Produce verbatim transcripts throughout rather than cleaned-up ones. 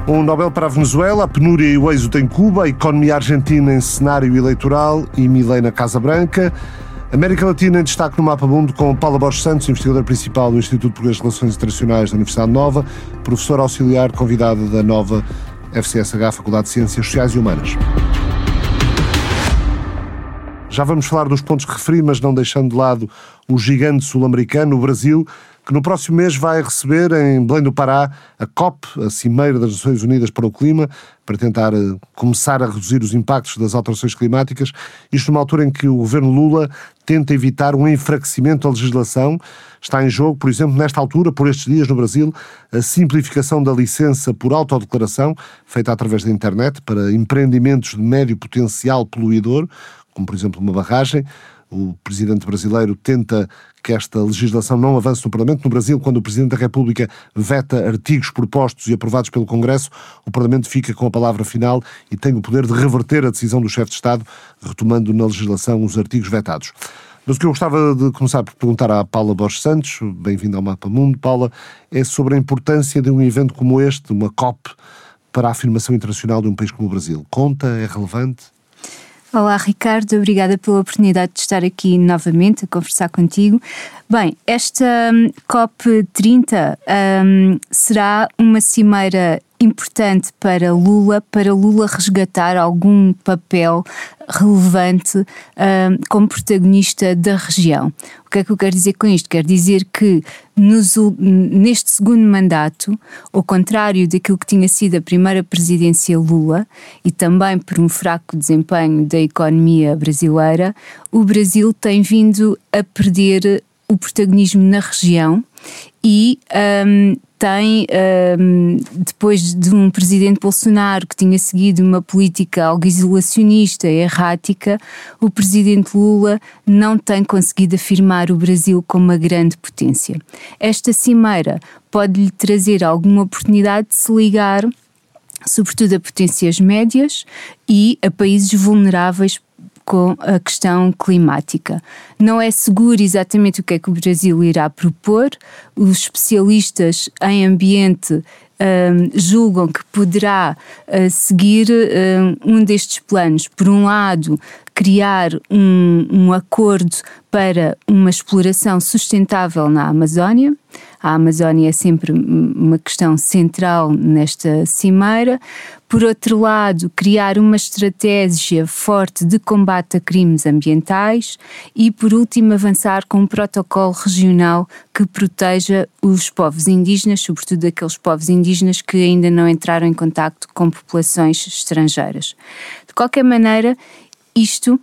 Um Nobel para a Venezuela, a penúria e o êxodo em Cuba, a economia argentina em cenário eleitoral e Milei na Casa Branca. América Latina em destaque no Mapa Mundo com Paula Borges Santos, investigadora principal do Instituto Português de Relações Internacionais da Universidade Nova, professora auxiliar convidada da Nova F C S H, Faculdade de Ciências Sociais e Humanas. Já vamos falar dos pontos que referi, mas não deixando de lado o gigante sul-americano, o Brasil, que no próximo mês vai receber em Belém do Pará a COP, a Cimeira das Nações Unidas para o Clima, para tentar começar a reduzir os impactos das alterações climáticas. Isto numa altura em que o governo Lula tenta evitar um enfraquecimento da legislação. Está em jogo, por exemplo, nesta altura, por estes dias no Brasil, a simplificação da licença por autodeclaração, feita através da internet, para empreendimentos de médio potencial poluidor, como por exemplo uma barragem. O presidente brasileiro tenta que esta legislação não avance no Parlamento. No Brasil, quando o Presidente da República veta artigos propostos e aprovados pelo Congresso, o Parlamento fica com a palavra final e tem o poder de reverter a decisão do chefe de Estado, retomando na legislação os artigos vetados. Mas o que eu gostava de começar por perguntar à Paula Borges Santos, bem-vinda ao Mapa Mundo, Paula, é sobre a importância de um evento como este, uma COP, para a afirmação internacional de um país como o Brasil. Conta? É relevante? Olá, Ricardo, obrigada pela oportunidade de estar aqui novamente a conversar contigo. Bem, esta um, COP trinta um, será uma cimeira importante para Lula, para Lula resgatar algum papel relevante um, como protagonista da região. O que é que eu quero dizer com isto? Quero dizer que nos, neste segundo mandato, ao contrário daquilo que tinha sido a primeira presidência Lula, e também por um fraco desempenho da economia brasileira, o Brasil tem vindo a perder o protagonismo na região e um, tem, um, depois de um presidente Bolsonaro que tinha seguido uma política algo isolacionista e errática, o presidente Lula não tem conseguido afirmar o Brasil como uma grande potência. Esta cimeira pode-lhe trazer alguma oportunidade de se ligar, sobretudo a potências médias e a países vulneráveis com a questão climática. Não é seguro exatamente o que é que o Brasil irá propor. Os especialistas em ambiente um, julgam que poderá uh, seguir um, um destes planos. Por um lado, criar um, um acordo para uma exploração sustentável na Amazónia. A Amazónia é sempre uma questão central nesta cimeira. Por outro lado, criar uma estratégia forte de combate a crimes ambientais e, por último, avançar com um protocolo regional que proteja os povos indígenas, sobretudo aqueles povos indígenas que ainda não entraram em contacto com populações estrangeiras. De qualquer maneira, isto,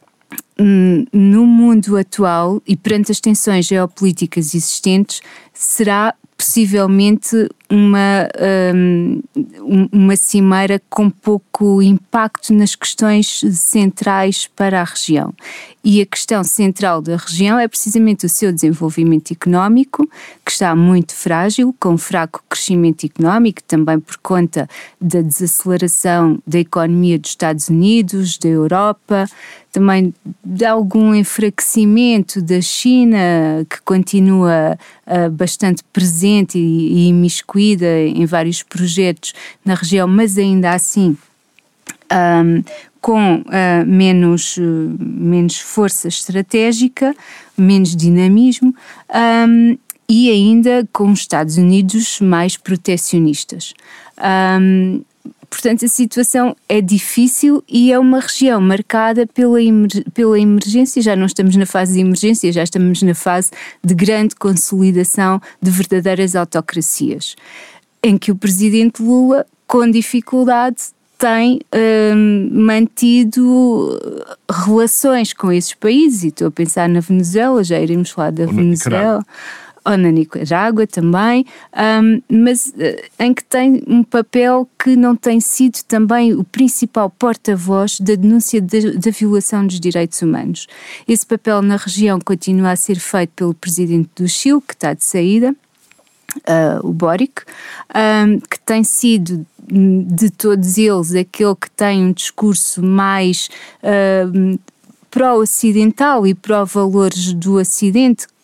no mundo atual e perante as tensões geopolíticas existentes, será possivelmente uma, um, uma cimeira com pouco impacto nas questões centrais para a região. E a questão central da região é precisamente o seu desenvolvimento económico, que está muito frágil, com fraco crescimento económico, também por conta da desaceleração da economia dos Estados Unidos, da Europa, também de algum enfraquecimento da China, que continua uh, bastante presente e, e imiscuída em vários projetos na região, mas ainda assim um, com uh, menos, uh, menos força estratégica, menos dinamismo um, e ainda com os Estados Unidos mais protecionistas. Um, Portanto, a situação é difícil e é uma região marcada pela, emer- pela emergência. Já não estamos na fase de emergência, já estamos na fase de grande consolidação de verdadeiras autocracias, em que o presidente Lula, com dificuldade, tem hum, mantido relações com esses países, e estou a pensar na Venezuela, já iremos falar da Venezuela, ou na Nicarágua também, um, mas uh, em que tem um papel que não tem sido também o principal porta-voz da denúncia de, da violação dos direitos humanos. Esse papel na região continua a ser feito pelo presidente do Chile, que está de saída, uh, o Boric, um, que tem sido de todos eles aquele que tem um discurso mais uh, pró-ocidental e pró-valores do Ocidente,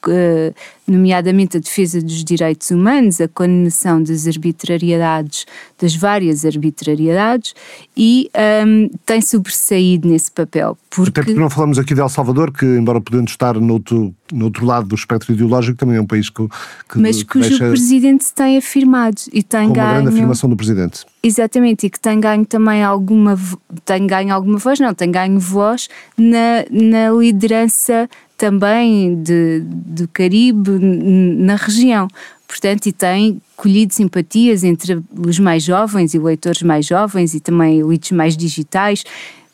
nomeadamente a defesa dos direitos humanos, a condenação das arbitrariedades, das várias arbitrariedades, e um, tem sobressaído nesse papel. Porque... Até porque não falamos aqui de El Salvador, que embora podendo estar no outro, no outro lado do espectro ideológico, também é um país que, que mas cujo deixa... presidente se tem afirmado e tem com ganho... uma grande afirmação do presidente. Exatamente, e que tem ganho também alguma, tem ganho alguma voz, não, tem ganho voz na, na liderança também de, do Caribe, na região. Portanto, e tem colhido simpatias entre os mais jovens, eleitores mais jovens e também elites mais digitais.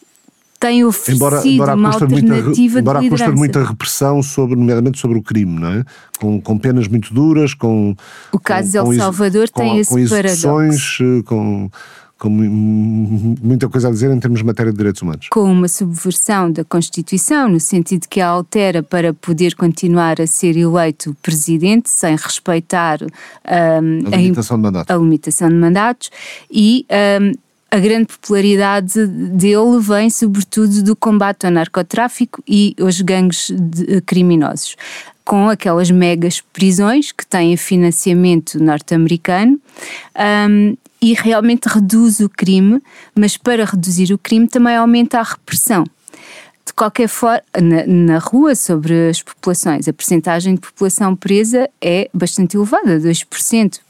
Tem oferecido embora, embora uma alternativa muita, de liderança. Embora a custa de muita repressão, sobre, nomeadamente sobre o crime, não é? Com, com penas muito duras, com... O caso com, de El Salvador com, tem com, esse com paradoxo. Com, com muita coisa a dizer em termos de matéria de direitos humanos. Com uma subversão da Constituição, no sentido que a altera para poder continuar a ser eleito presidente, sem respeitar um, a, limitação a, de mandatos. a limitação de mandatos, e... Um, a grande popularidade dele vem sobretudo do combate ao narcotráfico e aos gangues de, criminosos, com aquelas megas prisões que têm financiamento norte-americano, um, e realmente reduz o crime, mas para reduzir o crime também aumenta a repressão. De qualquer forma, na, na rua, sobre as populações, a percentagem de população presa é bastante elevada, dois por cento,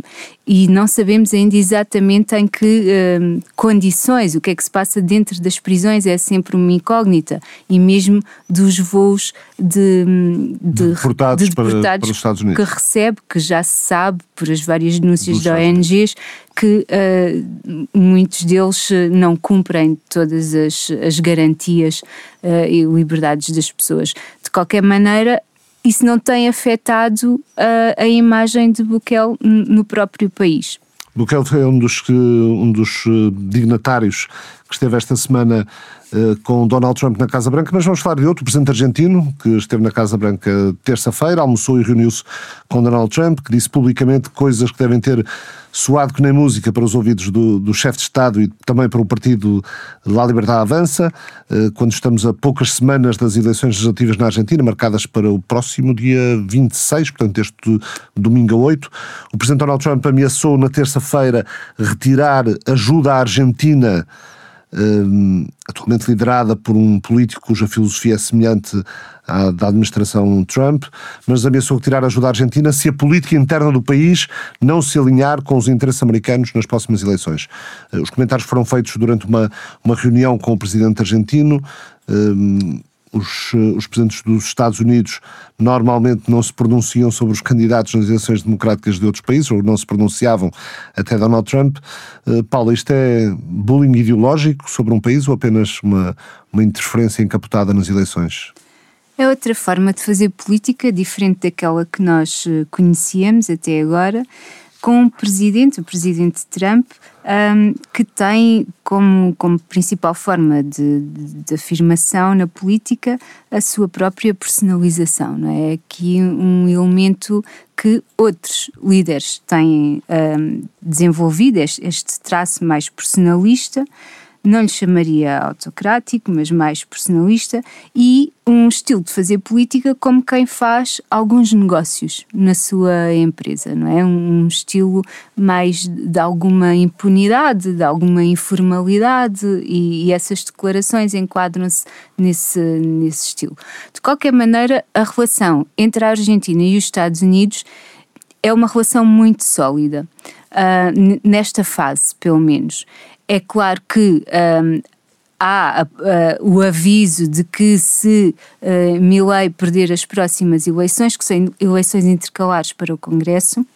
e não sabemos ainda exatamente em que um, condições, o que é que se passa dentro das prisões é sempre uma incógnita, e mesmo dos voos de, de, deportados, de deportados para, para os Estados Unidos. Que recebe, que já se sabe por as várias denúncias Dos da O N Gs, que uh, muitos deles não cumprem todas as, as garantias uh, e liberdades das pessoas. De qualquer maneira, isso não tem afetado uh, a imagem de Bukele no próprio país. Bukele foi um dos, um dos dignatários que esteve esta semana uh, com Donald Trump na Casa Branca, mas vamos falar de outro, o presidente argentino, que esteve na Casa Branca terça-feira, almoçou e reuniu-se com Donald Trump, que disse publicamente coisas que devem ter soado que nem música para os ouvidos do, do chefe de Estado e também para o partido La Libertad Avança, uh, quando estamos a poucas semanas das eleições legislativas na Argentina, marcadas para o próximo dia vinte e seis, portanto este domingo a oito. O presidente Donald Trump ameaçou na terça-feira retirar ajuda à Argentina, Um, atualmente liderada por um político cuja filosofia é semelhante à da administração Trump, mas ameaçou retirar a ajuda à Argentina se a política interna do país não se alinhar com os interesses americanos nas próximas eleições. Uh, os comentários foram feitos durante uma, uma reunião com o presidente argentino. Um, Os, os presidentes dos Estados Unidos normalmente não se pronunciam sobre os candidatos nas eleições democráticas de outros países, ou não se pronunciavam até Donald Trump. Uh, Paula, isto é bullying ideológico sobre um país ou apenas uma, uma interferência encapotada nas eleições? É outra forma de fazer política, diferente daquela que nós conhecíamos até agora, com um presidente, o presidente Trump, um, que tem como, como principal forma de, de, de afirmação na política a sua própria personalização, não é? Aqui um elemento que outros líderes têm um, desenvolvido, este, este traço mais personalista, não lhe chamaria autocrático, mas mais personalista, e um estilo de fazer política como quem faz alguns negócios na sua empresa, não é? Um estilo mais de alguma impunidade, de alguma informalidade, e, e essas declarações enquadram-se nesse, nesse estilo. De qualquer maneira, a relação entre a Argentina e os Estados Unidos é uma relação muito sólida, uh, nesta fase, pelo menos. É claro que um, há uh, o aviso de que se uh, Milei perder as próximas eleições, que são eleições intercalares para o Congresso,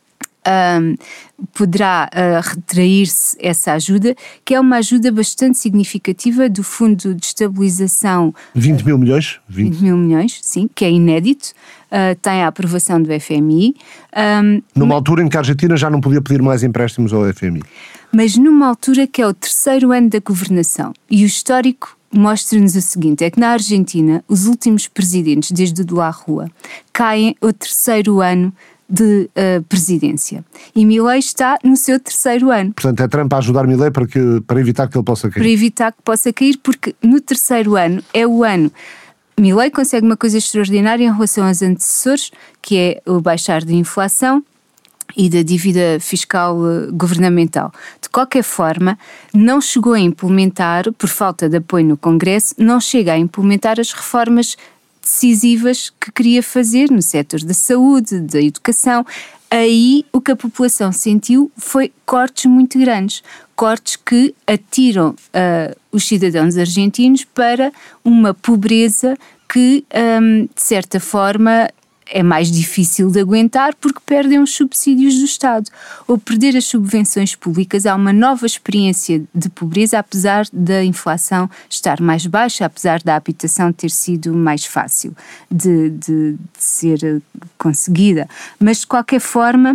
um, poderá uh, retrair-se essa ajuda, que é uma ajuda bastante significativa do Fundo de Estabilização. vinte mil milhões? vinte, vinte mil milhões, sim, que é inédito. Uh, tem a aprovação do F M I. Um, Numa altura em que a Argentina já não podia pedir mais empréstimos ao F M I. Mas numa altura que é o terceiro ano da governação. E o histórico mostra-nos o seguinte, é que na Argentina os últimos presidentes, desde o de La Rúa, caem ao terceiro ano de uh, presidência. E Milei está no seu terceiro ano. Portanto, é Trump a ajudar Milei para, que, para evitar que ele possa cair. Para evitar que possa cair, porque no terceiro ano é o ano Milei consegue uma coisa extraordinária em relação aos antecessores, que é o baixar da inflação e da dívida fiscal governamental. De qualquer forma, não chegou a implementar, por falta de apoio no Congresso, não chega a implementar as reformas decisivas que queria fazer no setor da saúde, da educação. Aí o que a população sentiu foi cortes muito grandes, cortes que atiram uh, os cidadãos argentinos para uma pobreza que, um, de certa forma, é mais difícil de aguentar porque perdem os subsídios do Estado. Ou perder as subvenções públicas, há uma nova experiência de pobreza, apesar da inflação estar mais baixa, apesar da habitação ter sido mais fácil de, de, de ser conseguida. Mas, de qualquer forma,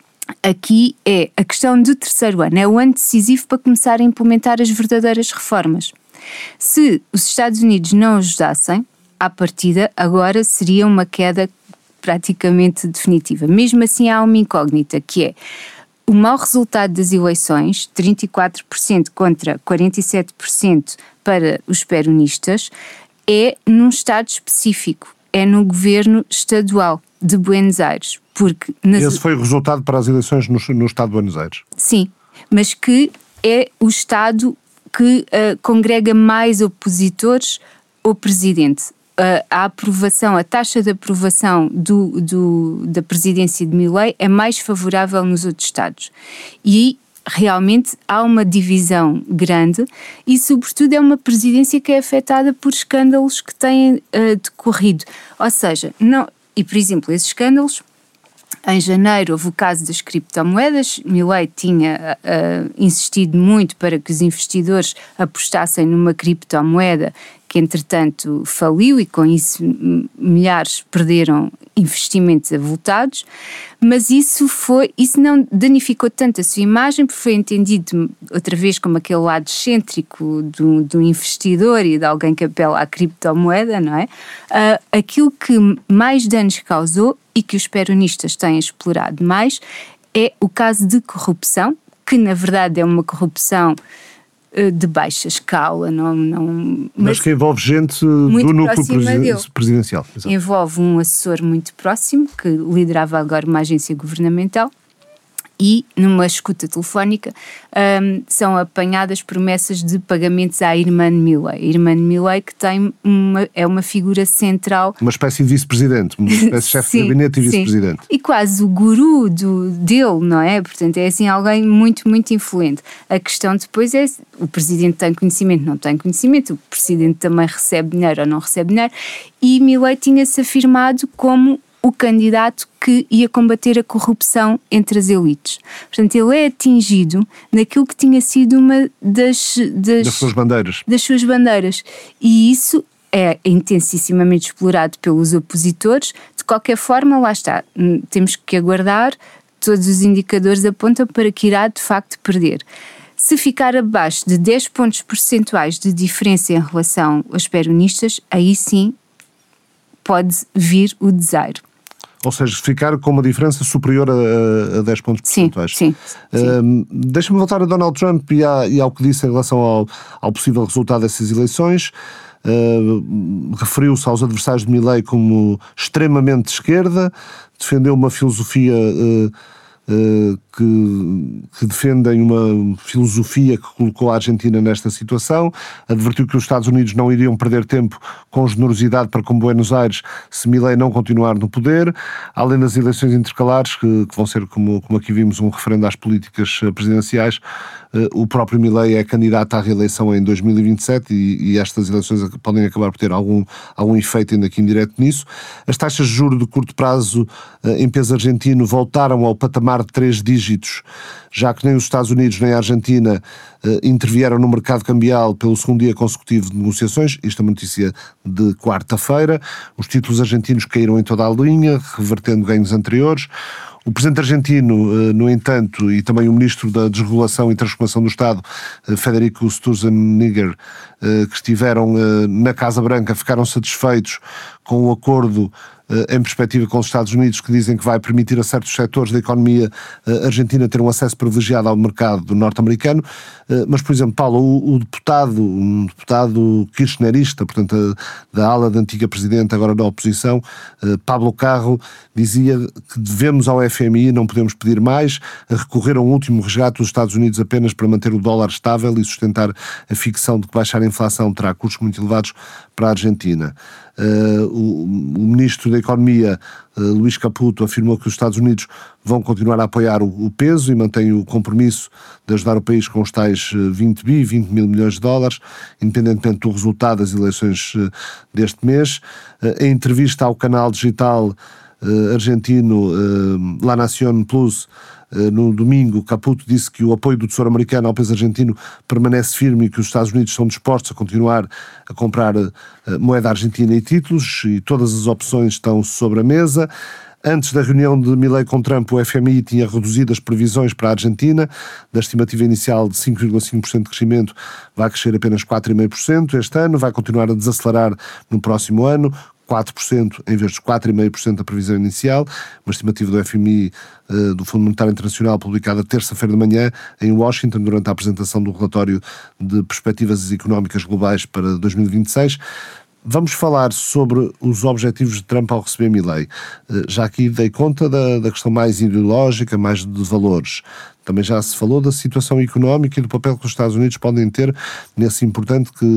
aqui é a questão do terceiro ano, é o ano decisivo para começar a implementar as verdadeiras reformas. Se os Estados Unidos não ajudassem, à partida, agora seria uma queda praticamente definitiva. Mesmo assim há uma incógnita, que é o mau resultado das eleições, trinta e quatro por cento contra quarenta e sete por cento para os peronistas, é num estado específico, é no governo estadual de Buenos Aires. Porque nas... Esse foi o resultado para as eleições no, no estado de Buenos Aires? Sim, mas que é o estado que uh, congrega mais opositores ao presidente. A aprovação, a taxa de aprovação do, do, da presidência de Milei é mais favorável nos outros estados. E realmente há uma divisão grande e, sobretudo, é uma presidência que é afetada por escândalos que têm uh, decorrido. Ou seja, não, e por exemplo, esses escândalos, em janeiro houve o caso das criptomoedas. Milei tinha uh, insistido muito para que os investidores apostassem numa criptomoeda que entretanto faliu e com isso milhares perderam investimentos avultados, mas isso foi, isso não danificou tanto a sua imagem, porque foi entendido outra vez como aquele lado excêntrico do, do investidor e de alguém que apela à criptomoeda, não é? Uh, aquilo que mais danos causou e que os peronistas têm explorado mais é o caso de corrupção, que na verdade é uma corrupção de baixa escala, não, não, mas, mas que envolve gente do núcleo presidencial. presidencial envolve um assessor muito próximo que liderava agora uma agência governamental e numa escuta telefónica um, são apanhadas promessas de pagamentos à irmã de Milei. A irmã de Milei que tem uma, é uma figura central. Uma espécie de vice-presidente, uma espécie de chefe de gabinete e vice-presidente. E quase o guru do, dele, não é? Portanto, é assim alguém muito, muito influente. A questão depois é, o presidente tem conhecimento, não tem conhecimento, o presidente também recebe dinheiro ou não recebe dinheiro, e Milei tinha-se afirmado como o candidato que ia combater a corrupção entre as elites. Portanto, ele é atingido naquilo que tinha sido uma das, das, das suas bandeiras. das suas bandeiras. E isso é intensissimamente explorado pelos opositores. De qualquer forma, lá está, temos que aguardar, todos os indicadores apontam para que irá de facto perder. Se ficar abaixo de dez pontos percentuais de diferença em relação aos peronistas, aí sim pode vir o desaire. Ou seja, ficar com uma diferença superior a, a dez pontos percentuais. Sim, sim, sim. Um, deixa-me voltar a Donald Trump e, a, e ao que disse em relação ao, ao possível resultado dessas eleições. Uh, referiu-se aos adversários de Milei como extremamente de esquerda, defendeu uma filosofia uh, uh, que, que defendem uma filosofia que colocou a Argentina nesta situação, advertiu que os Estados Unidos não iriam perder tempo com generosidade para com Buenos Aires se Milei não continuar no poder, além das eleições intercalares, que, que vão ser, como, como aqui vimos, um referendo às políticas presidenciais. Uh, o próprio Milei é candidato à reeleição em dois mil e vinte e sete e, e estas eleições podem acabar por ter algum, algum efeito ainda aqui indireto nisso. As taxas de juros de curto prazo uh, em peso argentino voltaram ao patamar de três dígitos, já que nem os Estados Unidos nem a Argentina uh, intervieram no mercado cambial pelo segundo dia consecutivo de negociações. Isto é uma notícia de quarta-feira. Os títulos argentinos caíram em toda a linha, revertendo ganhos anteriores. O presidente argentino, no entanto, e também o ministro da Desregulação e Transformação do Estado, Federico Sturzenegger, que estiveram na Casa Branca, ficaram satisfeitos com o acordo em perspectiva com os Estados Unidos, que dizem que vai permitir a certos setores da economia argentina ter um acesso privilegiado ao mercado norte-americano. Mas, por exemplo, Paulo, o, o deputado, um deputado kirchnerista, portanto, da ala da antiga presidente, agora da oposição, Pablo Carro, dizia que devemos ao F M I, não podemos pedir mais, a recorrer a um último resgate dos Estados Unidos apenas para manter o dólar estável e sustentar a ficção de que baixar a inflação terá custos muito elevados para a Argentina. Uh, o, o ministro da Economia, uh, Luís Caputo, afirmou que os Estados Unidos vão continuar a apoiar o, o peso e mantém o compromisso de ajudar o país com os tais vinte bi, vinte mil milhões de dólares, independentemente do resultado das eleições uh, deste mês. Uh, em entrevista ao canal digital uh, argentino uh, La Nación Plus, no domingo, Caputo disse que o apoio do Tesouro Americano ao peso argentino permanece firme e que os Estados Unidos estão dispostos a continuar a comprar moeda argentina e títulos, e todas as opções estão sobre a mesa. Antes da reunião de Milei com Trump, o F M I tinha reduzido as previsões para a Argentina. Da estimativa inicial de cinco vírgula cinco por cento de crescimento, vai crescer apenas quatro vírgula cinco por cento este ano, vai continuar a desacelerar no próximo ano, quatro por cento em vez de quatro vírgula cinco por cento da previsão inicial, uma estimativa do F M I, do Fundo Monetário Internacional, publicada terça-feira de manhã em Washington, durante a apresentação do relatório de perspectivas económicas globais para dois mil e vinte e seis. Vamos falar sobre os objetivos de Trump ao receber Milei. Já aqui dei conta da, da questão mais ideológica, mais de valores. Também já se falou da situação económica e do papel que os Estados Unidos podem ter nesse importante, que,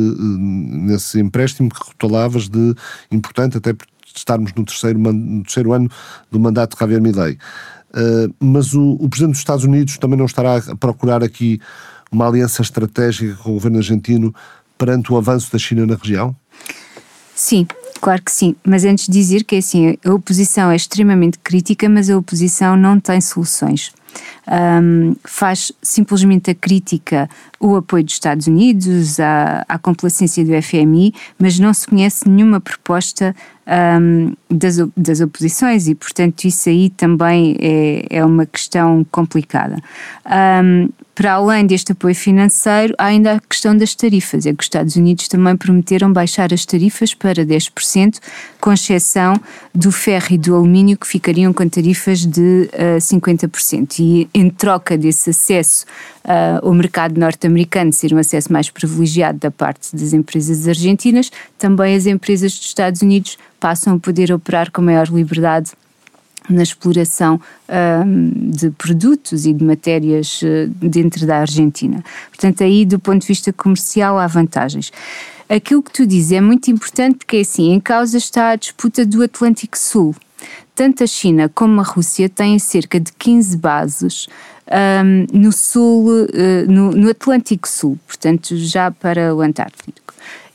nesse empréstimo que rotulavas de importante, até por estarmos no terceiro, no terceiro ano do mandato de Javier Milei. Uh, mas o, o Presidente dos Estados Unidos também não estará a procurar aqui uma aliança estratégica com o governo argentino perante o avanço da China na região? Sim, claro que sim, mas antes de dizer que é assim, a oposição é extremamente crítica, mas a oposição não tem soluções. Um, faz simplesmente a crítica, o apoio dos Estados Unidos, à, à complacência do F M I, mas não se conhece nenhuma proposta um, das, das oposições e, portanto, isso aí também é, é uma questão complicada. Um, para além deste apoio financeiro, há ainda a questão das tarifas. É que os Estados Unidos também prometeram baixar as tarifas para dez por cento, com exceção do ferro e do alumínio, que ficariam com tarifas de uh, cinquenta por cento. E em troca desse acesso uh, ao mercado norte-americano ser um acesso mais privilegiado da parte das empresas argentinas, também as empresas dos Estados Unidos passam a poder operar com maior liberdade na exploração um, de produtos e de matérias uh, dentro da Argentina. Portanto, aí do ponto de vista comercial há vantagens. Aquilo que tu dizes é muito importante porque, assim, em causa está a disputa do Atlântico Sul. Tanto a China como a Rússia têm cerca de quinze bases um, no sul, uh, no, no Atlântico Sul, portanto já para o Antártico.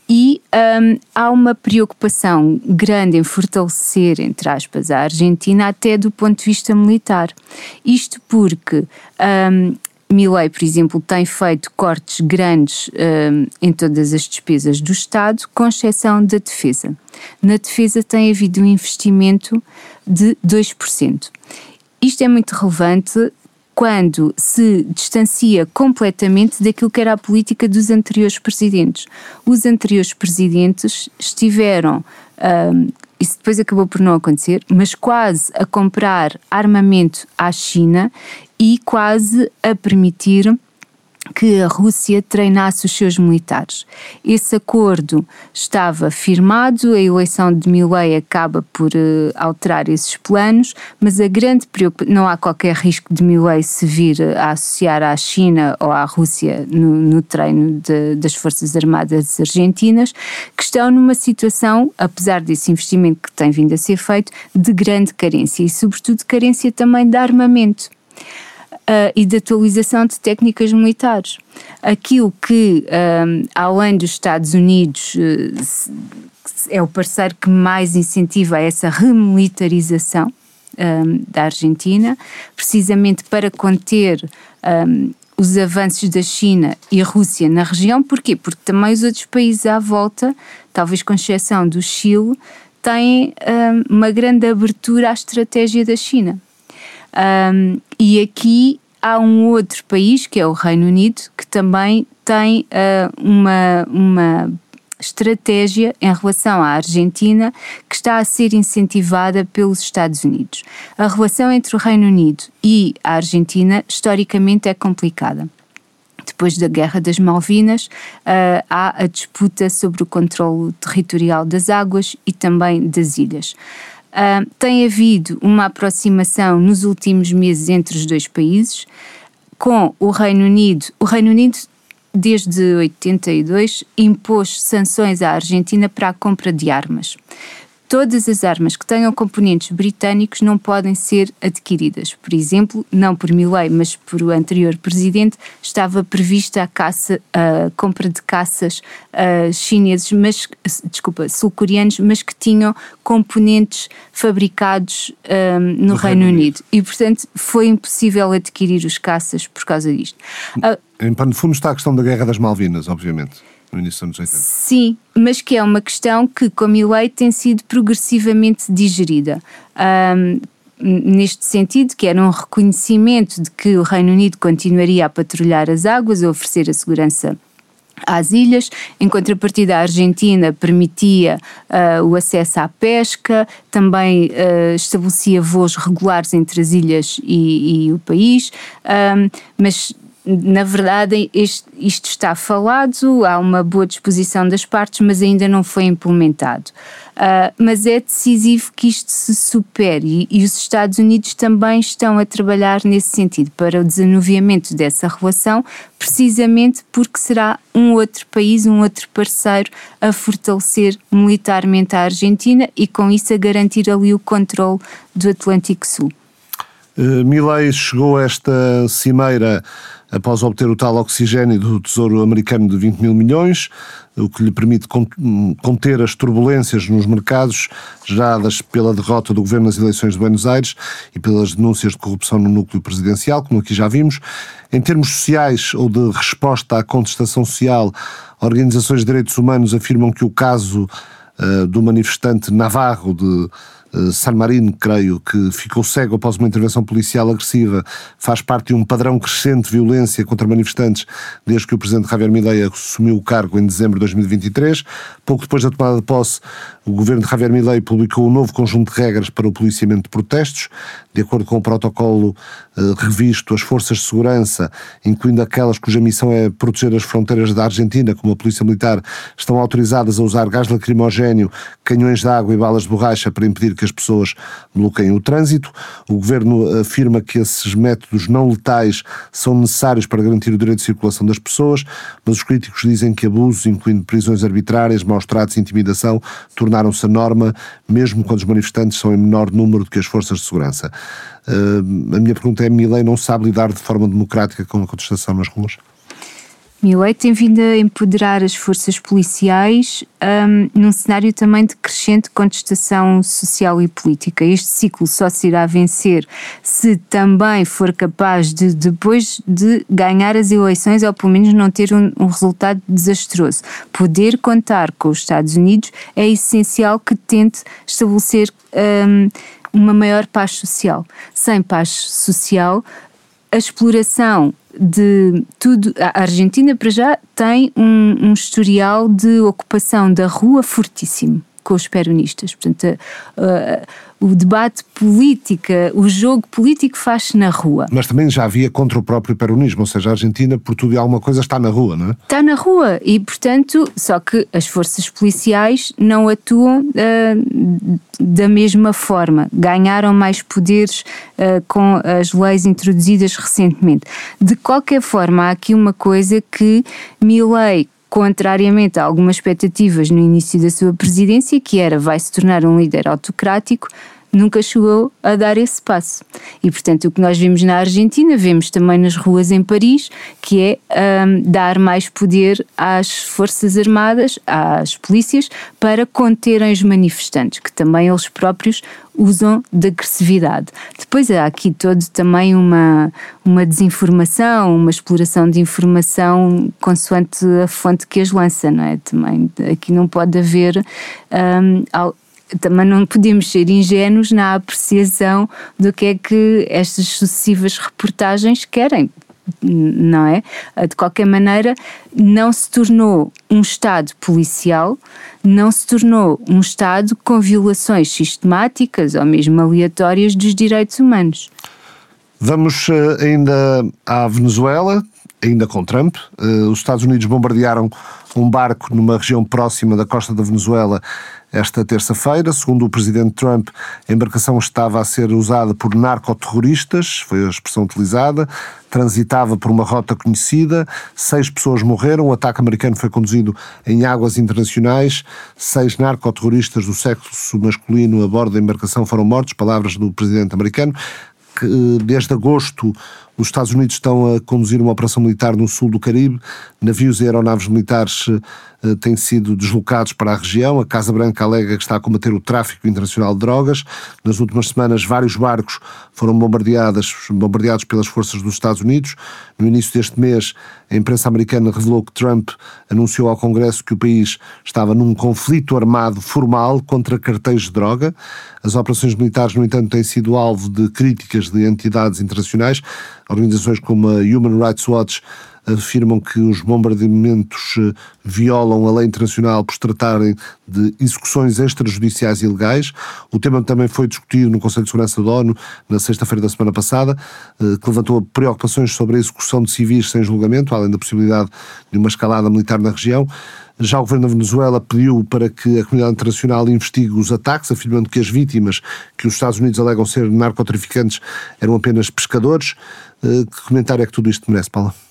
E um, há uma preocupação grande em fortalecer, entre aspas, a Argentina até do ponto de vista militar. Isto porque um, Milei, por exemplo, tem feito cortes grandes um, em todas as despesas do Estado, com exceção da defesa. Na defesa tem havido um investimento de dois por cento. Isto é muito relevante quando se distancia completamente daquilo que era a política dos anteriores presidentes. Os anteriores presidentes estiveram, um, isso depois acabou por não acontecer, mas quase a comprar armamento à China e quase a permitir que a Rússia treinasse os seus militares. Esse acordo estava firmado, a eleição de Milei acaba por uh, alterar esses planos, mas a grande preocupação, não há qualquer risco de Milei se vir a associar à China ou à Rússia no, no treino de, das Forças Armadas argentinas, que estão numa situação, apesar desse investimento que tem vindo a ser feito, de grande carência e sobretudo carência também de armamento. Uh, e de atualização de técnicas militares. Aquilo que, um, além dos Estados Unidos, uh, é o parceiro que mais incentiva essa remilitarização um, da Argentina, precisamente para conter um, os avanços da China e a Rússia na região. Porquê? Porque também os outros países à volta, talvez com exceção do Chile, têm um, uma grande abertura à estratégia da China. Um, e aqui há um outro país, que é o Reino Unido, que também tem uh, uma, uma estratégia em relação à Argentina que está a ser incentivada pelos Estados Unidos. A relação entre o Reino Unido e a Argentina, historicamente, é complicada. Depois da Guerra das Malvinas, uh, há a disputa sobre o controle territorial das águas e também das ilhas. Uh, tem havido uma aproximação nos últimos meses entre os dois países, com o Reino Unido. O Reino Unido, desde oitenta e dois, impôs sanções à Argentina para a compra de armas. Todas as armas que tenham componentes britânicos não podem ser adquiridas. Por exemplo, não por Milei, mas por o anterior presidente, estava prevista a, caça, a compra de caças uh, chineses, mas, desculpa, sul-coreanos, mas que tinham componentes fabricados um, no, no Reino, Reino Unido. Unido. E, portanto, foi impossível adquirir os caças por causa disto. Uh, em pano de fundo está a questão da Guerra das Malvinas, obviamente. No início dos anos oitenta. Sim, mas que é uma questão que, com a Milei, tem sido progressivamente digerida. Um, neste sentido, que era um reconhecimento de que o Reino Unido continuaria a patrulhar as águas, a oferecer a segurança às ilhas. Em contrapartida, a Argentina permitia uh, o acesso à pesca, também uh, estabelecia voos regulares entre as ilhas e, e o país, um, mas na verdade este, isto está falado, há uma boa disposição das partes, mas ainda não foi implementado. Uh, mas é decisivo que isto se supere e, e os Estados Unidos também estão a trabalhar nesse sentido, para o desanuviamento dessa relação, precisamente porque será um outro país, um outro parceiro a fortalecer militarmente a Argentina e com isso a garantir ali o controle do Atlântico Sul. Uh, Milei chegou a esta cimeira após obter o tal oxigênio do Tesouro Americano de vinte mil milhões, o que lhe permite conter as turbulências nos mercados geradas pela derrota do governo nas eleições de Buenos Aires e pelas denúncias de corrupção no núcleo presidencial, como aqui já vimos. Em termos sociais ou de resposta à contestação social, organizações de direitos humanos afirmam que o caso uh, do manifestante Navarro de San Marino, creio, que ficou cego após uma intervenção policial agressiva, faz parte de um padrão crescente de violência contra manifestantes desde que o presidente Javier Milei assumiu o cargo em dezembro de dois mil e vinte e três. Pouco depois da tomada de posse, o governo de Javier Milei publicou um novo conjunto de regras para o policiamento de protestos. De acordo com o protocolo eh, revisto, as forças de segurança, incluindo aquelas cuja missão é proteger as fronteiras da Argentina, como a Polícia Militar, estão autorizadas a usar gás lacrimogéneo, canhões de água e balas de borracha para impedir que as pessoas bloqueiem o trânsito. O governo afirma que esses métodos não letais são necessários para garantir o direito de circulação das pessoas, mas os críticos dizem que abusos, incluindo prisões arbitrárias, maus tratos e intimidação, tornaram-se a norma, mesmo quando os manifestantes são em menor número do que as forças de segurança. Uh, a minha pergunta é: Milei não sabe lidar de forma democrática com a contestação nas ruas? Milei tem vindo a empoderar as forças policiais um, num cenário também de crescente contestação social e política. Este ciclo só se irá vencer se também for capaz de, depois de ganhar as eleições, ou pelo menos não ter um, um resultado desastroso. Poder contar com os Estados Unidos é essencial que tente estabelecer um, uma maior paz social. Sem paz social, a exploração de tudo. A Argentina, para já, tem um, um historial de ocupação da rua fortíssimo com os peronistas. Portanto, a, a, o debate político, o jogo político faz-se na rua. Mas também já havia contra o próprio peronismo, ou seja, a Argentina, por tudo e alguma coisa, está na rua, não é? Está na rua e, portanto, só que as forças policiais não atuam uh, da mesma forma. Ganharam mais poderes uh, com as leis introduzidas recentemente. De qualquer forma, há aqui uma coisa que Milei, contrariamente a algumas expectativas no início da sua presidência, que era vai se tornar um líder autocrático, nunca chegou a dar esse passo. E, portanto, o que nós vimos na Argentina, vemos também nas ruas em Paris, que é um, dar mais poder às forças armadas, às polícias, para conterem os manifestantes, que também eles próprios usam de agressividade. Depois há aqui todo também uma, uma desinformação, uma exploração de informação consoante a fonte que as lança, não é? Também aqui não pode haver... Um, também não podemos ser ingênuos na apreciação do que é que estas sucessivas reportagens querem. não é? De qualquer maneira, não se tornou um Estado policial, não se tornou um Estado com violações sistemáticas ou mesmo aleatórias dos direitos humanos. Vamos ainda à Venezuela, ainda com Trump. Os Estados Unidos bombardearam um barco numa região próxima da costa da Venezuela esta terça-feira. Segundo o presidente Trump, a embarcação estava a ser usada por narcoterroristas, foi a expressão utilizada, transitava por uma rota conhecida, seis pessoas morreram, o ataque americano foi conduzido em águas internacionais, seis narcoterroristas do sexo masculino a bordo da embarcação foram mortos, palavras do presidente americano, que desde agosto os Estados Unidos estão a conduzir uma operação militar no sul do Caribe. Navios e aeronaves militares uh, têm sido deslocados para a região. A Casa Branca alega que está a combater o tráfico internacional de drogas. Nas últimas semanas, vários barcos foram bombardeados, bombardeados pelas forças dos Estados Unidos. No início deste mês, a imprensa americana revelou que Trump anunciou ao Congresso que o país estava num conflito armado formal contra cartéis de droga. As operações militares, no entanto, têm sido alvo de críticas de entidades internacionais. Organizações como a Human Rights Watch afirmam que os bombardeamentos violam a lei internacional por se tratarem de execuções extrajudiciais ilegais. O tema também foi discutido no Conselho de Segurança da ONU na sexta-feira da semana passada, que levantou preocupações sobre a execução de civis sem julgamento, além da possibilidade de uma escalada militar na região. Já o governo da Venezuela pediu para que a comunidade internacional investigue os ataques, afirmando que as vítimas que os Estados Unidos alegam ser narcotraficantes eram apenas pescadores. Que comentário é que tudo isto merece, Paula?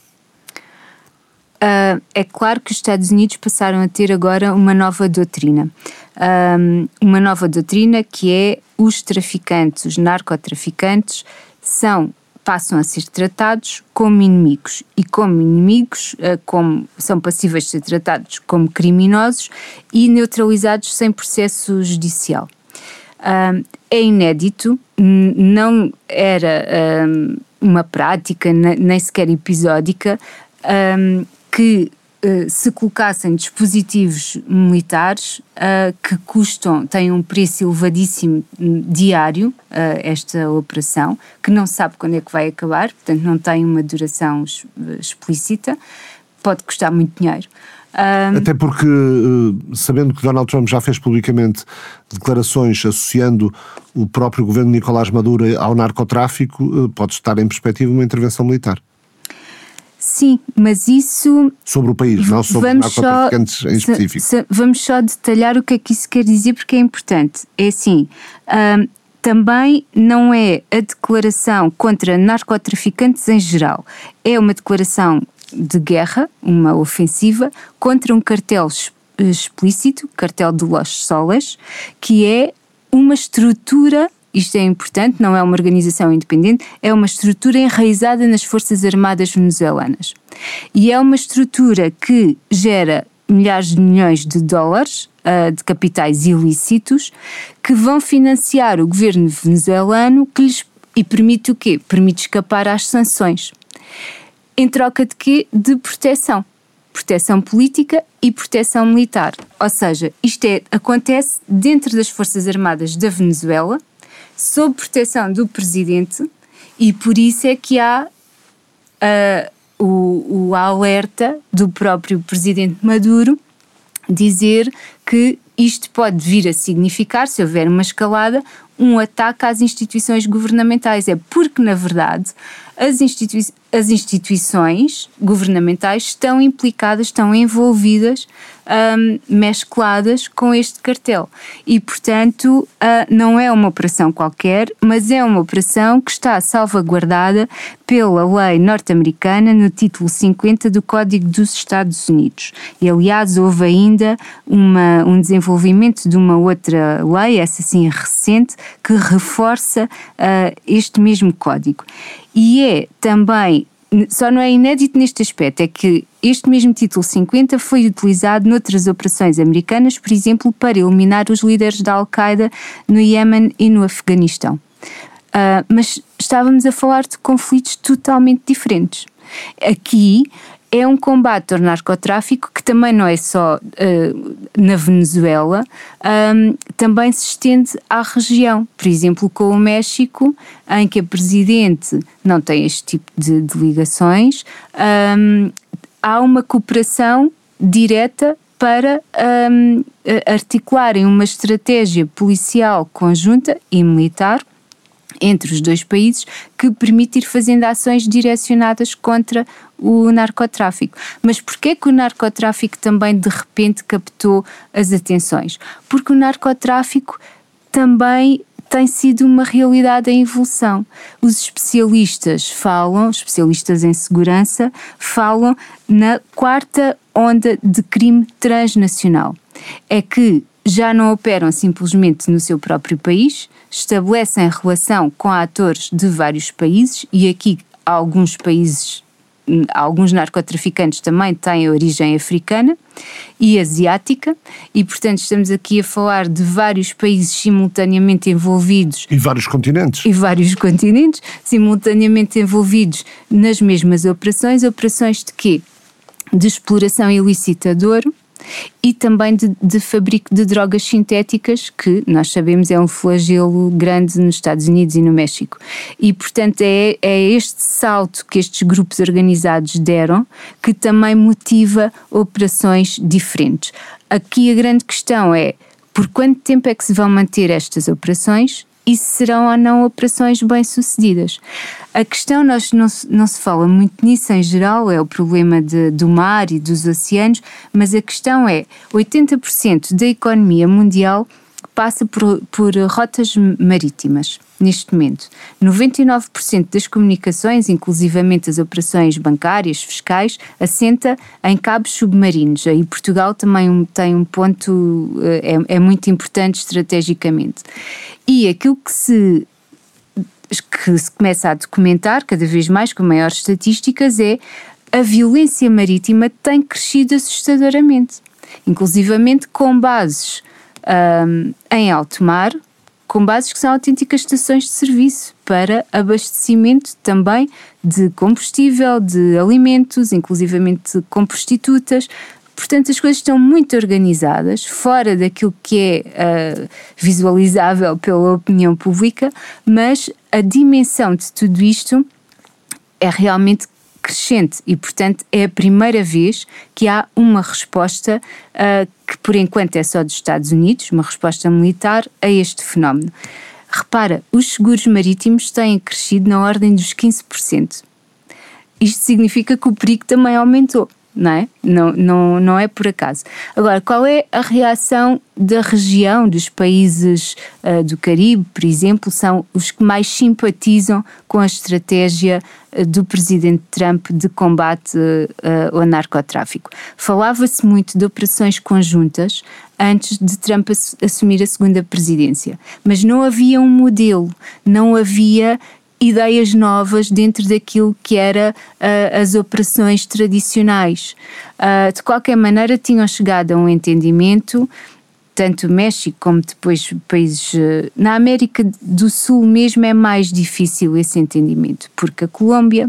Uh, é claro que os Estados Unidos passaram a ter agora uma nova doutrina. Um, uma nova doutrina que é os traficantes, os narcotraficantes, são, passam a ser tratados como inimigos. E como inimigos, uh, como, são passíveis de ser tratados como criminosos e neutralizados sem processo judicial. Um, é inédito, não era um, uma prática, nem sequer episódica, um, que uh, se colocassem dispositivos militares uh, que custam, têm um preço elevadíssimo diário, uh, esta operação, que não se sabe quando é que vai acabar, portanto não tem uma duração explícita, pode custar muito dinheiro. Um... Até porque, sabendo que Donald Trump já fez publicamente declarações associando o próprio governo de Nicolás Maduro ao narcotráfico, pode estar em perspectiva uma intervenção militar. Sim, mas isso... Sobre o país, não sobre narcotraficantes só, em específico. Se, se, vamos só detalhar o que é que isso quer dizer, porque é importante. É assim, um, também não é a declaração contra narcotraficantes em geral. É uma declaração de guerra, uma ofensiva, contra um cartel explícito, cartel de Los Soles, que é uma estrutura, isto é importante, não é uma organização independente, é uma estrutura enraizada nas Forças Armadas venezuelanas. E é uma estrutura que gera milhares de milhões de dólares uh, de capitais ilícitos que vão financiar o governo venezuelano que lhes, e permite o quê? Permite escapar às sanções. Em troca de quê? De proteção. Proteção política e proteção militar. Ou seja, isto é, acontece dentro das Forças Armadas da Venezuela, sob proteção do presidente, e por isso é que há uh, o, o alerta do próprio presidente Maduro dizer que isto pode vir a significar, se houver uma escalada, um ataque às instituições governamentais. É porque, na verdade, as, institui- as instituições governamentais estão implicadas, estão envolvidas, um, mescladas com este cartel. E, portanto, uh, não é uma operação qualquer, mas é uma operação que está salvaguardada pela lei norte-americana no título cinquenta do Código dos Estados Unidos. E, aliás, houve ainda uma, um desenvolvimento de uma outra lei, essa sim recente, que reforça uh, este mesmo código. E é também, só não é inédito neste aspecto, é que este mesmo título cinquenta foi utilizado noutras operações americanas, por exemplo, para eliminar os líderes da Al-Qaeda no Iémen e no Afeganistão. Uh, mas estávamos a falar de conflitos totalmente diferentes. Aqui é um combate ao narcotráfico que também não é só uh, na Venezuela, um, também se estende à região, por exemplo com o México, em que a Presidente não tem este tipo de, de ligações, um, há uma cooperação direta para um, articularem uma estratégia policial conjunta e militar entre os dois países que permite ir fazendo ações direcionadas contra o narcotráfico. Mas porquê que o narcotráfico também de repente captou as atenções? Porque o narcotráfico também tem sido uma realidade em evolução. Os especialistas falam, especialistas em segurança, falam na quarta onda de crime transnacional. É que já não operam simplesmente no seu próprio país, estabelecem relação com atores de vários países, e aqui alguns países, alguns narcotraficantes também têm origem africana e asiática, e portanto estamos aqui a falar de vários países simultaneamente envolvidos. E vários continentes. E vários continentes, simultaneamente envolvidos nas mesmas operações. Operações de quê? De exploração ilícita de ouro e também de, de fabrico de drogas sintéticas, que nós sabemos é um flagelo grande nos Estados Unidos e no México. E portanto é, é este salto que estes grupos organizados deram que também motiva operações diferentes. Aqui a grande questão é: por quanto tempo é que se vão manter estas operações e se serão ou não operações bem-sucedidas? A questão, nós não, não se fala muito nisso em geral, é o problema de, do mar e dos oceanos, mas a questão é: oitenta por cento da economia mundial passa por, por rotas marítimas, neste momento. noventa e nove por cento das comunicações, inclusivamente as operações bancárias, fiscais, assenta em cabos submarinos. Aí Portugal também tem um ponto, é, é muito importante estrategicamente. E aquilo que se, que se começa a documentar cada vez mais, com maiores estatísticas, é a violência marítima tem crescido assustadoramente, inclusivamente com bases Um, em alto mar, com bases que são autênticas estações de serviço para abastecimento também de combustível, de alimentos, inclusivamente com prostitutas. Portanto, as coisas estão muito organizadas, fora daquilo que é uh, visualizável pela opinião pública, mas a dimensão de tudo isto é realmente crescente e, portanto, é a primeira vez que há uma resposta uh, que, por enquanto, é só dos Estados Unidos, uma resposta militar a este fenómeno. Repara, os seguros marítimos têm crescido na ordem dos quinze por cento. Isto significa que o perigo também aumentou, não é? Não, não, não é por acaso. Agora, qual é a reação da região, dos países uh, do Caribe, por exemplo? São os que mais simpatizam com a estratégia uh, do presidente Trump de combate uh, ao narcotráfico. Falava-se muito de operações conjuntas antes de Trump ass- assumir a segunda presidência, mas não havia um modelo, não havia ideias novas dentro daquilo que era uh, as operações tradicionais. Uh, de qualquer maneira, tinham chegado a um entendimento, tanto o México como depois países... Uh, na América do Sul mesmo é mais difícil esse entendimento, porque a Colômbia,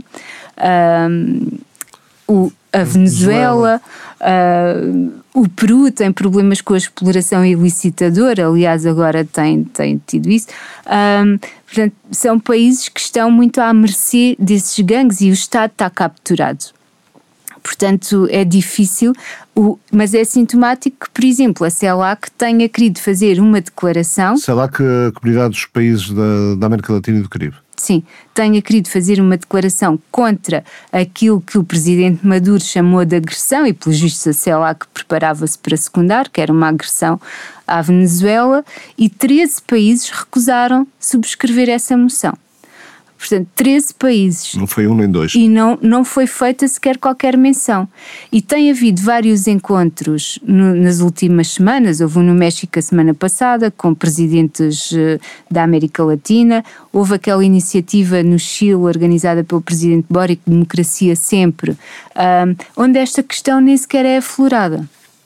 uh, o, a Venezuela, uh, o Peru tem problemas com a exploração ilícita de ouro, aliás agora tem, tem tido isso. Um, portanto, são países que estão muito à mercê desses gangues e o Estado está capturado. Portanto, é difícil, o, mas é sintomático que, por exemplo, a CELAC tenha querido fazer uma declaração... CELAC, a Comunidade dos Países da, da América Latina e do Caribe. Sim, tenha querido fazer uma declaração contra aquilo que o presidente Maduro chamou de agressão, e pelos vistos a CELAC preparava-se para secundar, que era uma agressão à Venezuela, e treze países recusaram subscrever essa moção. Portanto, treze países. Não foi um nem dois. E não, não foi feita sequer qualquer menção. E tem havido vários encontros no, nas últimas semanas. Houve um no México a semana passada, com presidentes uh, da América Latina. Houve aquela iniciativa no Chile, organizada pelo presidente Boric, Democracia Sempre, uh, onde esta questão nem sequer é aflorada.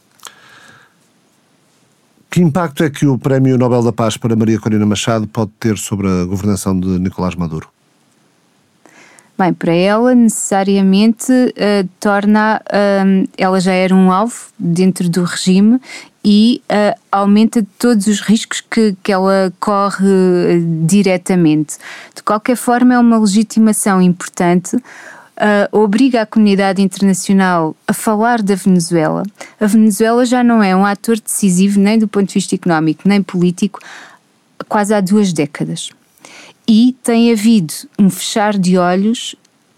Que impacto é que o Prémio Nobel da Paz para Maria Corina Machado pode ter sobre a governação de Nicolás Maduro? Bem, para ela, necessariamente, uh, torna, uh, ela já era um alvo dentro do regime e uh, aumenta todos os riscos que, que ela corre uh, diretamente. De qualquer forma, é uma legitimação importante, uh, obriga a comunidade internacional a falar da Venezuela. A Venezuela já não é um ator decisivo nem do ponto de vista económico, nem político, quase há duas décadas. E tem havido um fechar de olhos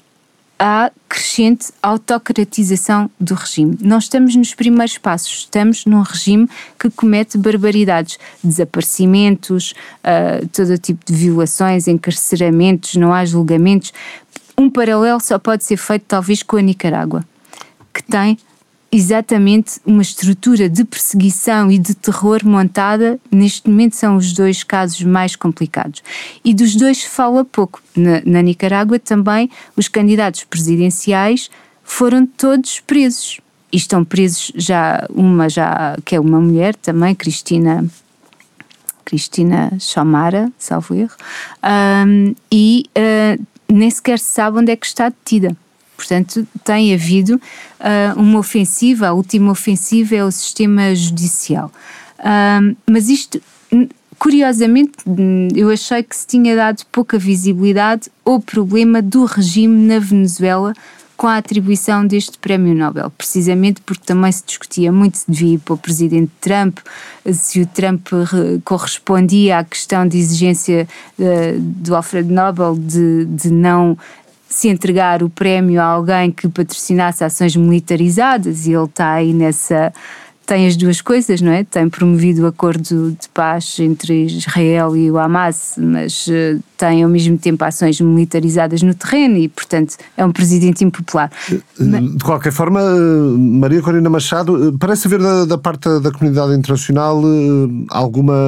à crescente autocratização do regime. Não estamos nos primeiros passos, estamos num regime que comete barbaridades, desaparecimentos, uh, todo tipo de violações, encarceramentos, não há julgamentos. Um paralelo só pode ser feito talvez com a Nicarágua, que tem exatamente uma estrutura de perseguição e de terror montada. Neste momento são os dois casos mais complicados. E dos dois se fala pouco. Na, na Nicarágua também os candidatos presidenciais foram todos presos. E estão presos já, uma já, que é uma mulher também, Cristina, Cristina Chamara, salvo erro, um, e uh, nem sequer se sabe onde é que está detida. Portanto, tem havido uh, uma ofensiva, a última ofensiva é o sistema judicial. Uh, mas isto, curiosamente, eu achei que se tinha dado pouca visibilidade ao problema do regime na Venezuela com a atribuição deste Prémio Nobel, precisamente porque também se discutia muito se devia ir para o presidente Trump, se o Trump correspondia à questão de exigência uh, do Alfred Nobel de, de não se entregar o prémio a alguém que patrocinasse ações militarizadas, e ele está aí nessa, tem as duas coisas, não é? Tem promovido o acordo de paz entre Israel e o Hamas, mas uh, tem ao mesmo tempo ações militarizadas no terreno e, portanto, é um presidente impopular. De qualquer forma, Maria Corina Machado, parece haver da, da parte da comunidade internacional alguma...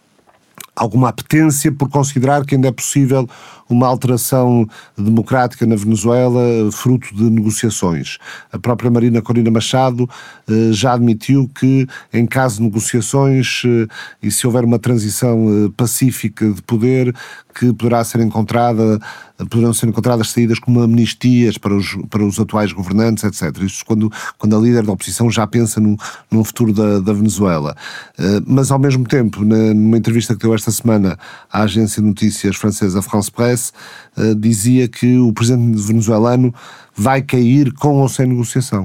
alguma apetência por considerar que ainda é possível uma alteração democrática na Venezuela, fruto de negociações. A própria Maria Corina Machado eh, já admitiu que, em caso de negociações eh, e se houver uma transição eh, pacífica de poder, que poderá ser encontrada, poderão ser encontradas saídas como amnistias para os, para os atuais governantes, etcétera. Isto quando, quando a líder da oposição já pensa no, no futuro da, da Venezuela. Uh, mas, ao mesmo tempo, na, numa entrevista que deu esta semana à agência de notícias francesa France Presse, uh, dizia que o presidente venezuelano vai cair com ou sem negociação.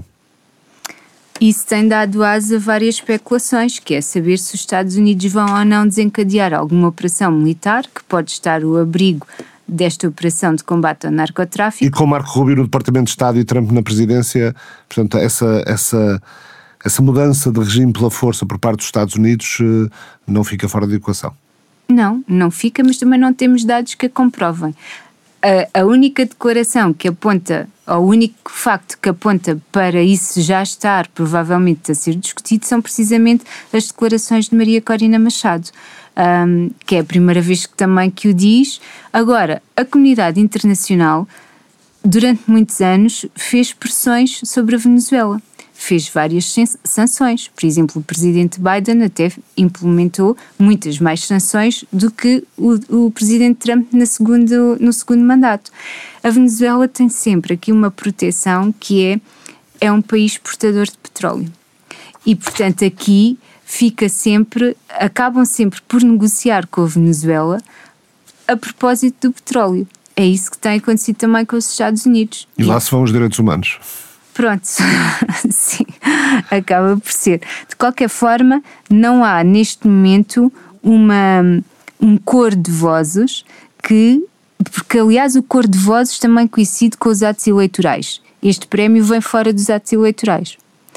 Isso tem dado asa a várias especulações, que é saber se os Estados Unidos vão ou não desencadear alguma operação militar, que pode estar o abrigo desta operação de combate ao narcotráfico. E com Marco Rubio no Departamento de Estado e Trump na presidência, portanto, essa, essa, essa mudança de regime pela força por parte dos Estados Unidos não fica fora de equação. Não, não fica, mas também não temos dados que a comprovem. A, a única declaração que aponta, ou o único facto que aponta para isso já estar provavelmente a ser discutido são precisamente as declarações de Maria Corina Machado, um, que é a primeira vez que também que o diz. Agora, a comunidade internacional, durante muitos anos, fez pressões sobre a Venezuela. Fez várias sanções. Por exemplo, o presidente Biden até implementou muitas mais sanções do que o, o presidente Trump no segundo, no segundo mandato. A Venezuela tem sempre aqui uma proteção que é, é um país exportador de petróleo. E, portanto, aqui fica sempre, acabam sempre por negociar com a Venezuela a propósito do petróleo. É isso que tem acontecido também com os Estados Unidos. E lá se vão os direitos humanos. Pronto, sim, acaba por ser. De qualquer forma, não há neste momento uma, um coro de vozes que, porque aliás o coro de vozes também coincide com os atos eleitorais. Este prémio vem fora dos atos eleitorais.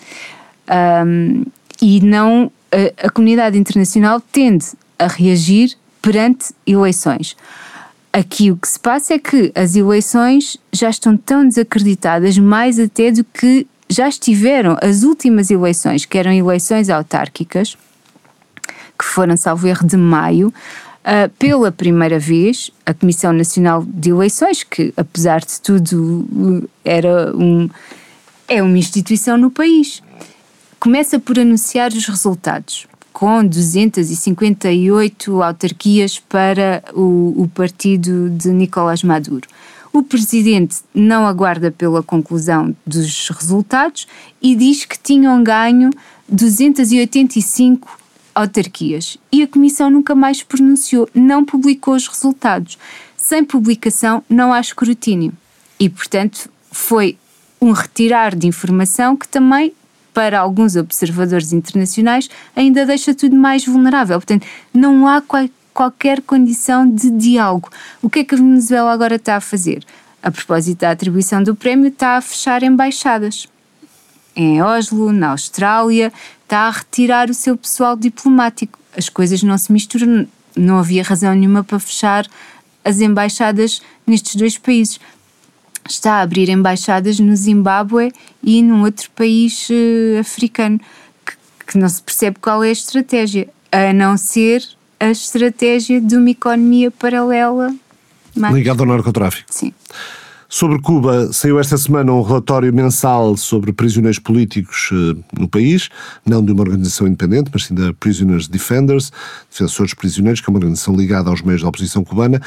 Um, e não, a, a comunidade internacional tende a reagir perante eleições. Aqui o que se passa é que as eleições já estão tão desacreditadas, mais até do que já estiveram as últimas eleições, que eram eleições autárquicas, que foram, salvo erro, de maio. Uh, pela primeira vez, a Comissão Nacional de Eleições, que apesar de tudo era um, é uma instituição no país, começa por anunciar os resultados, com duzentas e cinquenta e oito autarquias para o, o partido de Nicolás Maduro. O presidente não aguarda pela conclusão dos resultados e diz que tinham ganho duzentas e oitenta e cinco autarquias. E a Comissão nunca mais se pronunciou, não publicou os resultados. Sem publicação não há escrutínio. E, portanto, foi um retirar de informação que também, para alguns observadores internacionais, ainda deixa tudo mais vulnerável. Portanto, não há qual, qualquer condição de diálogo. O que é que a Venezuela agora está a fazer? A propósito da atribuição do prémio, está a fechar embaixadas. Em Oslo, na Austrália, está a retirar o seu pessoal diplomático. As coisas não se misturam, não havia razão nenhuma para fechar as embaixadas nestes dois países. Está a abrir embaixadas no Zimbábue e num outro país uh, africano, que, que não se percebe qual é a estratégia, a não ser a estratégia de uma economia paralela. Mas... ligada ao narcotráfico. Sim. Sobre Cuba, saiu esta semana um relatório mensal sobre prisioneiros políticos uh, no país, não de uma organização independente, mas sim da Prisoners Defenders, Defensores Prisioneiros, que é uma organização ligada aos meios da oposição cubana.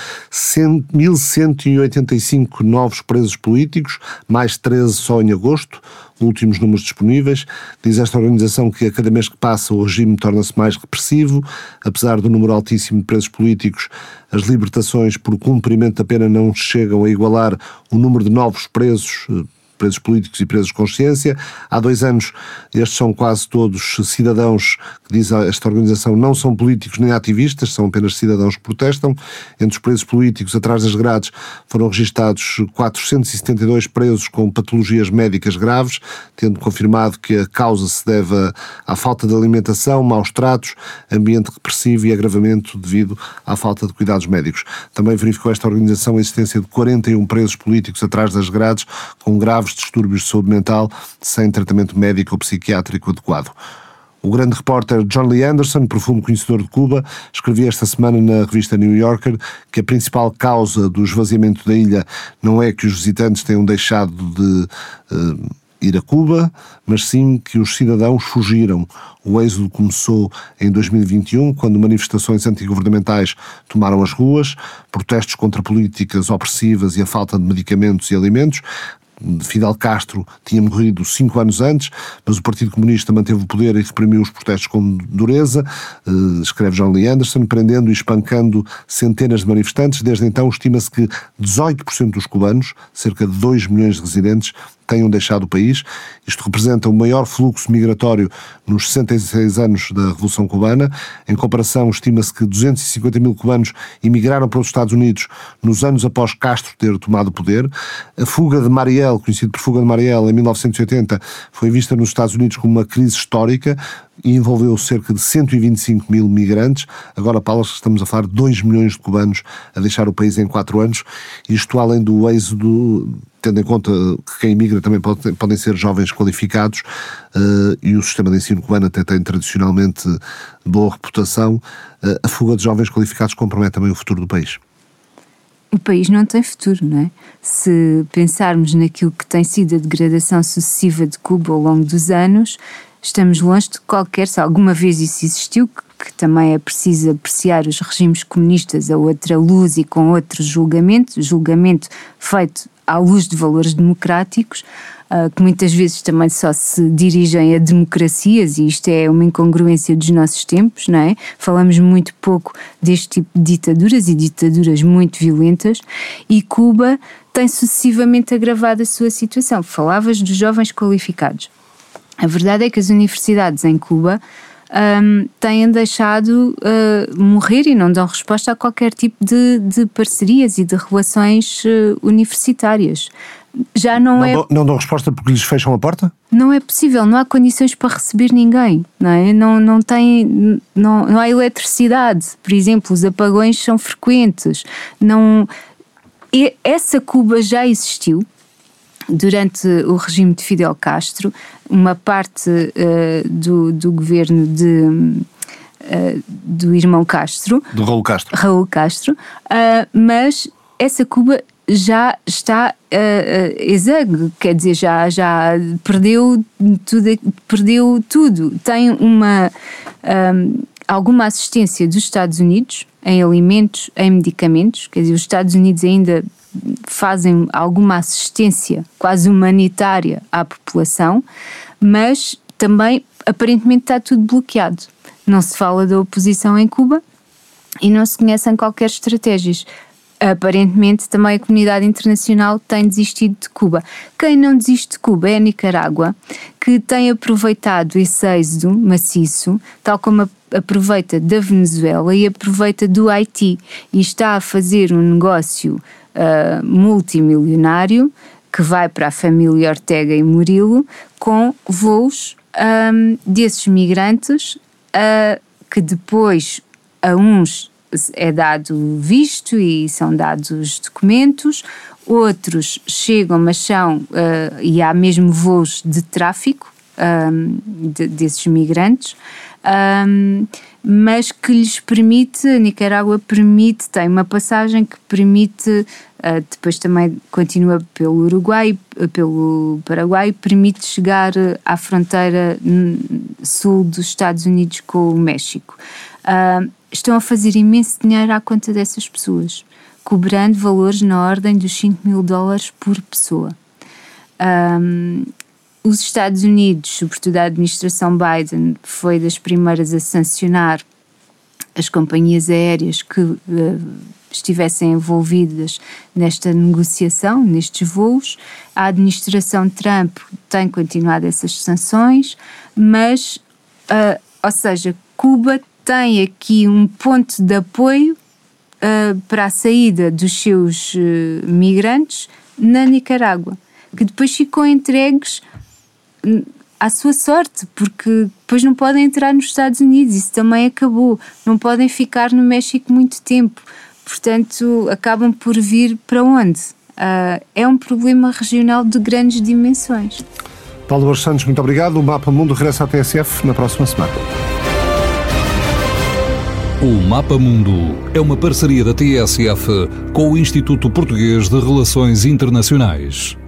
mil cento e oitenta e cinco novos presos políticos, mais treze só em agosto, últimos números disponíveis. Diz esta organização que a cada mês que passa o regime torna-se mais repressivo. Apesar do número altíssimo de presos políticos, as libertações por cumprimento da pena não chegam a igualar o número de novos presos, presos políticos e presos de consciência. Há dois anos, estes são quase todos cidadãos, que diz esta organização, não são políticos nem ativistas, são apenas cidadãos que protestam. Entre os presos políticos, atrás das grades, foram registados quatrocentos e setenta e dois presos com patologias médicas graves, tendo confirmado que a causa se deve à falta de alimentação, maus tratos, ambiente repressivo e agravamento devido à falta de cuidados médicos. Também verificou esta organização a existência de quarenta e um presos políticos atrás das grades, com graves distúrbios de saúde mental, sem tratamento médico ou psiquiátrico adequado. O grande repórter John Lee Anderson, profundo conhecedor de Cuba, escrevia esta semana na revista New Yorker que a principal causa do esvaziamento da ilha não é que os visitantes tenham deixado de uh, ir a Cuba, mas sim que os cidadãos fugiram. O êxodo começou em dois mil e vinte e um, quando manifestações antigovernamentais tomaram as ruas, protestos contra políticas opressivas e a falta de medicamentos e alimentos. Fidel Castro tinha morrido cinco anos antes, mas o Partido Comunista manteve o poder e reprimiu os protestos com dureza, uh, escreve John Lee Anderson, prendendo e espancando centenas de manifestantes. Desde então, estima-se que dezoito por cento dos cubanos, cerca de dois milhões de residentes, tenham deixado o país. Isto representa o maior fluxo migratório nos sessenta e seis anos da Revolução Cubana. Em comparação, estima-se que duzentos e cinquenta mil cubanos emigraram para os Estados Unidos nos anos após Castro ter tomado o poder. A fuga de Mariel, conhecido por fuga de Mariel, em mil novecentos e oitenta, foi vista nos Estados Unidos como uma crise histórica e envolveu cerca de cento e vinte e cinco mil migrantes. Agora, Paulo, estamos a falar de dois milhões de cubanos a deixar o país em quatro anos. Isto além do êxodo, tendo em conta que quem imigra também pode, podem ser jovens qualificados, uh, e o sistema de ensino cubano até tem tradicionalmente boa reputação. Uh, a fuga de jovens qualificados compromete também o futuro do país. O país não tem futuro, não é? Se pensarmos naquilo que tem sido a degradação sucessiva de Cuba ao longo dos anos, estamos longe de qualquer, se alguma vez isso existiu, que, que também é preciso apreciar os regimes comunistas a outra luz e com outro julgamento, julgamento feito à luz de valores democráticos, uh, que muitas vezes também só se dirigem a democracias, e isto é uma incongruência dos nossos tempos, não é? Falamos muito pouco deste tipo de ditaduras e ditaduras muito violentas, e Cuba tem sucessivamente agravado a sua situação. Falavas dos jovens qualificados. A verdade é que as universidades em Cuba Um, têm deixado uh, morrer e não dão resposta a qualquer tipo de, de parcerias e de relações uh, universitárias. Já não, não é... Dão, não dão resposta porque lhes fecham a porta? Não é possível, não há condições para receber ninguém, não é? Não, não, tem, não, não há eletricidade, por exemplo, os apagões são frequentes. Não... E essa Cuba já existiu durante o regime de Fidel Castro. Uma parte uh, do, do governo de, uh, do irmão Castro, do Raul Castro, Raul Castro uh, mas essa Cuba já está uh, uh, exangue, quer dizer, já, já perdeu tudo, perdeu tudo. Tem uma, um, alguma assistência dos Estados Unidos em alimentos, em medicamentos, quer dizer, os Estados Unidos ainda fazem alguma assistência quase humanitária à população, mas também aparentemente está tudo bloqueado. Não se fala da oposição em Cuba e não se conhecem qualquer estratégias. Aparentemente também a comunidade internacional tem desistido de Cuba. Quem não desiste de Cuba é a Nicarágua, que tem aproveitado esse êxodo maciço, tal como aproveita da Venezuela e aproveita do Haiti, e está a fazer um negócio uh, multimilionário que vai para a família Ortega e Murillo com voos um, desses migrantes uh, que depois a uns é dado visto e são dados os documentos, outros chegam, mas são, uh, e há mesmo voos de tráfico um, de, desses migrantes, um, mas que lhes permite, a Nicarágua permite, tem uma passagem que permite, uh, depois também continua pelo Uruguai, pelo Paraguai, permite chegar à fronteira sul dos Estados Unidos com o México. Uh, estão a fazer imenso dinheiro à conta dessas pessoas, cobrando valores na ordem dos cinco mil dólares por pessoa. Um, os Estados Unidos, sobretudo a administração Biden, foi das primeiras a sancionar as companhias aéreas que uh, estivessem envolvidas nesta negociação, nestes voos. A administração Trump tem continuado essas sanções, mas, uh, ou seja, Cuba tem aqui um ponto de apoio uh, para a saída dos seus uh, migrantes na Nicarágua, que depois ficam entregues à sua sorte, porque depois não podem entrar nos Estados Unidos, isso também acabou, não podem ficar no México muito tempo, portanto acabam por vir para onde? Uh, é um problema regional de grandes dimensões. Paulo Borges Santos, muito obrigado. O Mapa Mundo regressa à T S F na próxima semana. O Mapa Mundo é uma parceria da T S F com o Instituto Português de Relações Internacionais.